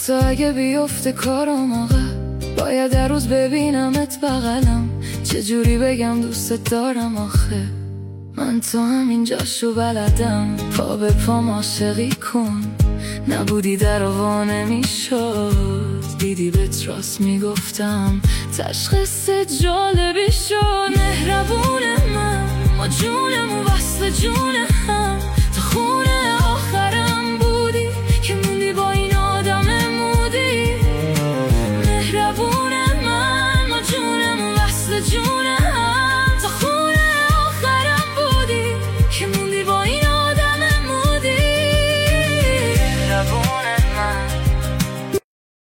حتی اگه بیفته کارم آقا، باید هر روز ببینمت بغلم. چجوری بگم دوست دارم آخه، من تو همینجاشو بلدم. پا به پام عاشقی کن، نبودی در آوا نمیشد. دیدی بهت راست میگفتم، تشخیص جالبی شد. مهربون من